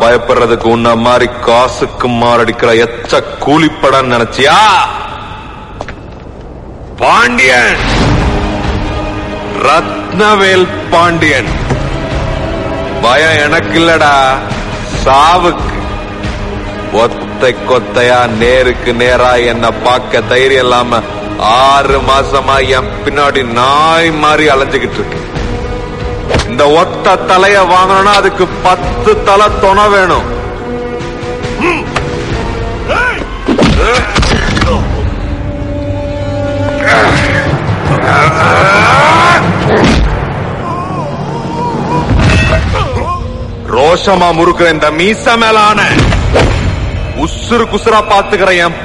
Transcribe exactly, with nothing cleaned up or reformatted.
பயப்படுறதுக்கு உன்ன மாதிரி காசுக்கு மாரடிக்கிற எச்ச கூலிப்படம் நினைச்சியா? பாண்டியன், ரத்னவேல் பாண்டியன். பயம் எனக்கு இல்லடா, சாவுக்கு. ஒத்தை கொத்தையா நேருக்கு நேரா என்ன பார்க்க தைரியம் இல்லாம ஆறு மாசமா என் பின்னாடி நாய் மாதிரி அலைஞ்சுகிட்டு இருக்கு. இந்த ஒத்த தலைய வாங்கணும்னா அதுக்கு பத்து தலை துணை வேணும். ரோஷமா முறுக்குற இந்த மீச மேலான உசுறு குசுரா பாத்துக்கிற என்